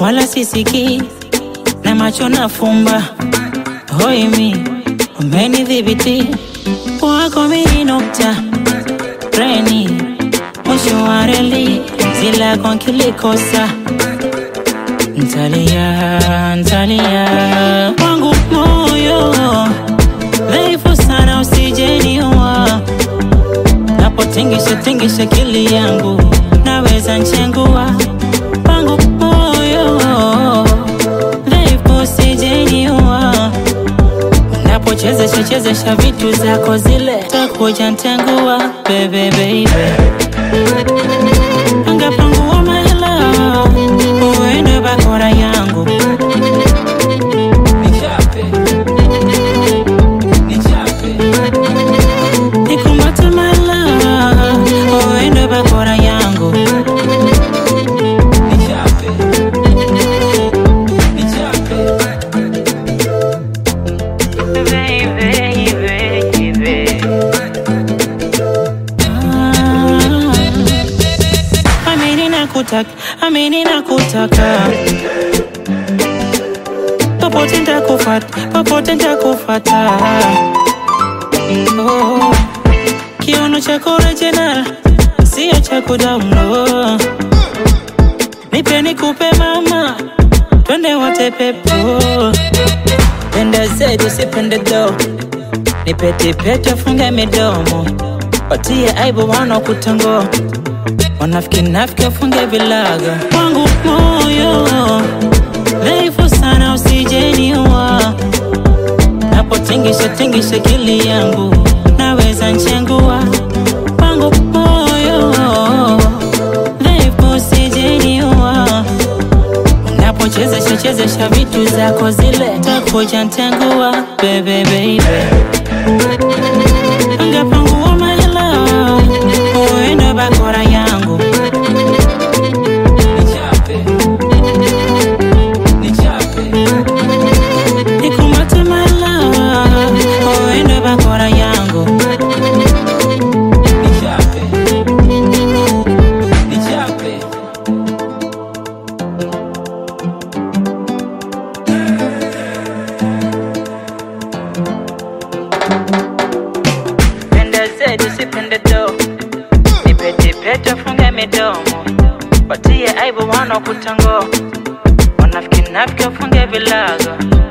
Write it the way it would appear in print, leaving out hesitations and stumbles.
wala sisiki na macho nafumba. Hoi mi umenidhibiti wako mimi nukta treni mwisho wa reli zila kwa kilikosa. Ntalia wangu moyo dhaifu sana usijeniua. Napotingisha kili yangu naweza nchengua. Wangu moyo dhaifu usijeniua. Napochezesha vitu zako zile takuja ntengua. Baby angapangua mahela uende bakora yangu. Nikumate mahela uende bakora yangu. Amini nakutaka popote nitakufata. Oh, kiono chako original sio cha kudownload. Nipe nikupe mama twende wote pepo. Penda zetu usipende do. Nipe tipete funge midomo. Watie aibu wana kutango. Wanafiki wafunge vilaga. Wangu moyo dhaifu sana usijeniua. Napotingisha kili yangu naweza nchengua. Wangu moyo dhaifu usijeniua. Napochezesha vitu zako zile takuja ntengua. Baby angapangua mahela uende bakora yangu. Nikumate mahela uende bakora yangu. Penda zetu usipende do. Nipe tipete funge midomo. Watie aibu wana kutango. Wanafiki wafunge vilaga.